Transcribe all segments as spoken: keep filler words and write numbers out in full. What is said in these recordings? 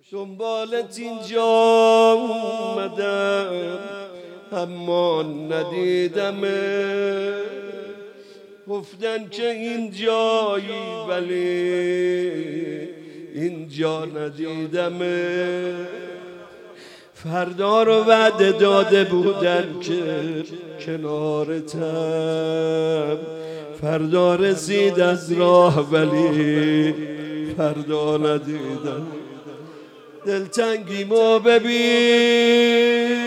دنبالت اینجا اومدم اما ندیدمه، گفتن که اینجایی ولی اینجا ندیدمه. فردا رو وعده داده بودن که کنارتم، فردا رسید از راه ولی فردا ندیدم. دلتنگیمو ببین،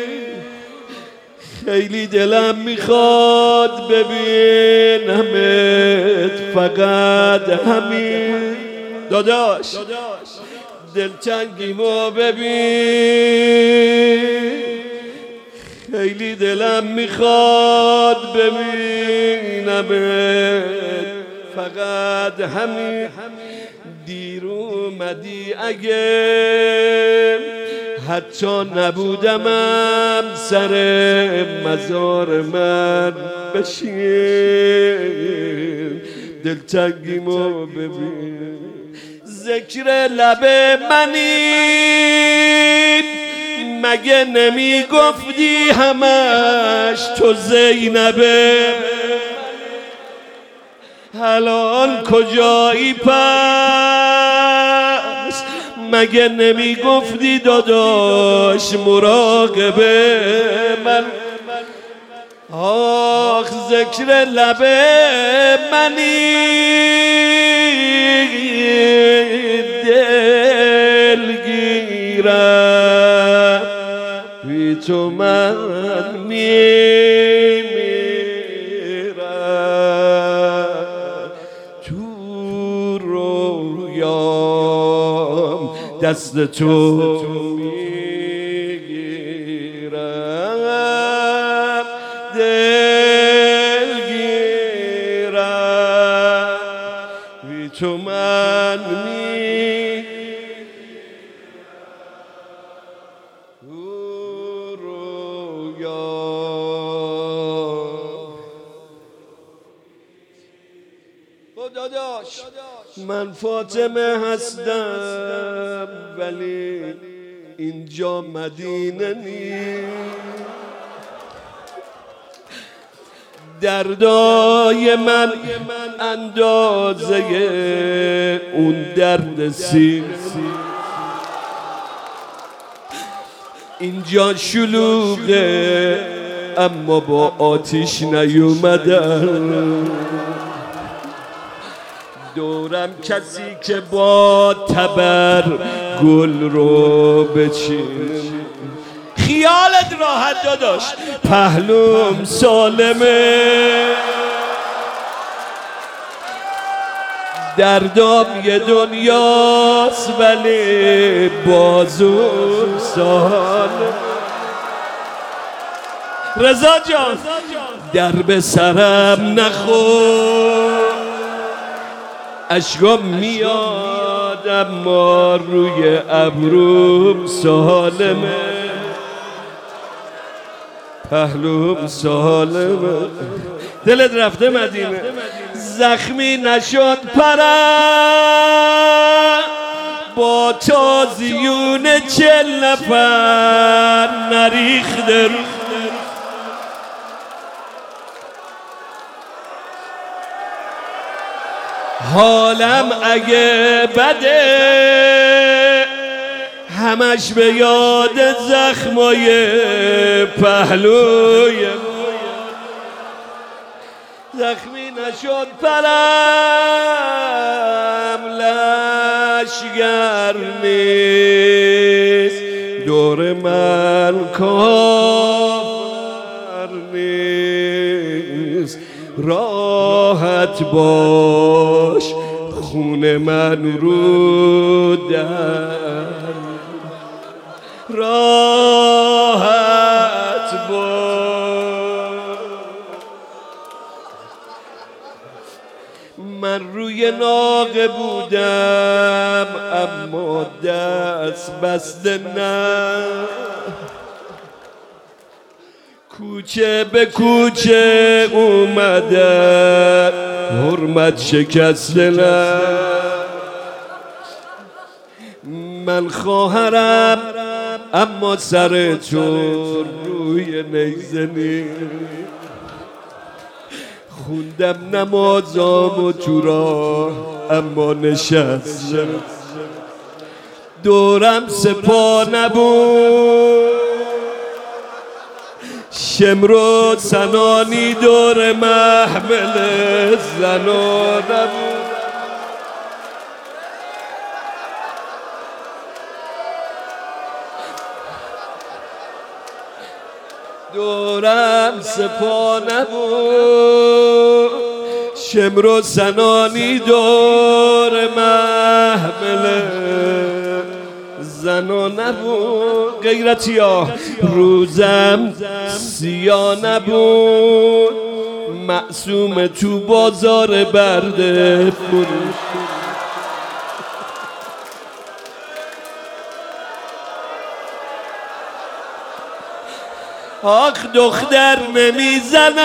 خیلی دلم میخواد ببینمت، فقط همین داداش. دلتنگیمو ببین، خیلی دلم میخواد ببینمت، فقط همین. دیر اومدی اگه حتی نبودمم سر مزار من بشین. دلتنگیمو ببین، ذکر لب منی مگه نمی گفتی همش تو زینبه؟ الان کجایی پس؟ مگه نمی گفتی داداش مراقبه من؟ آخ ذکر لب منی دلگیرم، بی تو من میمیرم. تو رویام دست تو میگیرم، دلگیرم، بی تو من میمیرم. تو رویام داداش من فاطمه هستم ولی اینجا مدینه نیست. دردای من اندازه اون درد سیر، اینجا شلوغه اما با آتیش نیومدن. دورم کسی که با تبر گل رو بچین. خیالت راحت داداش، پهلوم سالمه، دردام یه دنیاست ولی بازوم سالم. رضا جان در به سرم نخور، اشکام میاد اما روی ابروم سالمه، پهلوم سالمه. دلت رفته مدینه، زخمی نشد پرم با تازیون چل نفر نریخته رو. حالم اگه بده همش به یاد زخمای پهلوی، زخمی نشد پرم لشگر نیست، دور من کافر نیست. راحت باش خون من رو در، راحت باش. من روی ناقه بودم اما دست بسته نه، کوچه به کوچه اومده حرمت شکسته نه. من خواهرم اما سر چون روی نیزه نیست. خوندم نمازام و تو راه اما نشستم، دورم سپاه نبود، شمر و سنانی دور محمل زنا نبود. دورم سپاه نبود، شمر و سنانی دور محمل زنا نبود. غیرتی ها روزم سیا نبود، معصوم تو بازار برده فروش. آخ دختر نمیزنم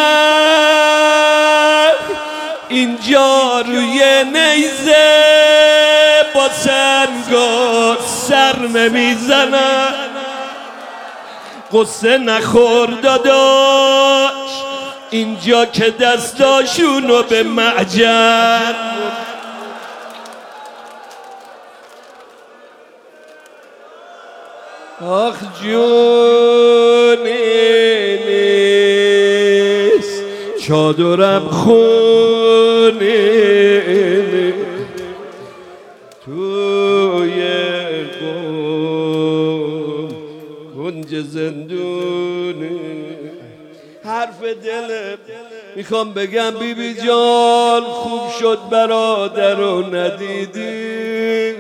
اینجا روی نیزه، با سنگا سر نمیزنم. قصه نخور داداش اینجا که دستاشونو به معجن. آخ جونی نیست چادرم خونی توی قم کنج زندونی. حرف دلم میخوام بگم بی بی جان خوب شد برادر رو ندیدی.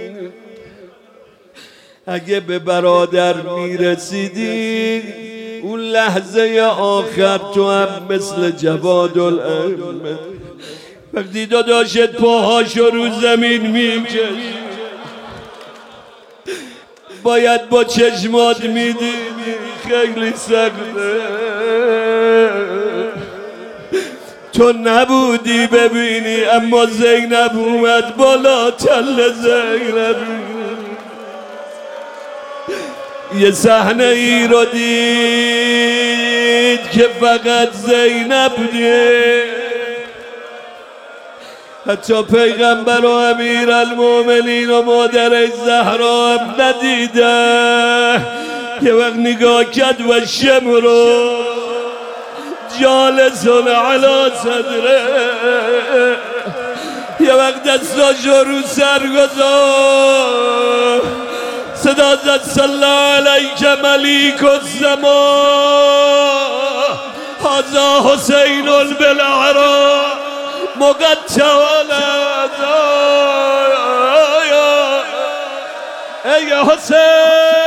اگه به برادر میرسیدی اون لحظه آخر تو هم مثل جوادالامه وقتی داداشت پاهاشو رو زمین میکشه باید با چشمات میدیدی. خیلی سخته تو نبودی ببینی، اما زینب اومد بالا تل زینب. یه صحنه ای رو دید که فقط زینب دید، حتی پیغمبر و امیر المومنین و مادر زهرا هم ندیده. یه وقت نگاه کرد و شمرو جالسون علی صدره، یه وقت دستاشو رو سر گذاشت صدا زد صلی علیک ملیک الزمان هذا حسین بالعرا مقطع الأذى. ای حسین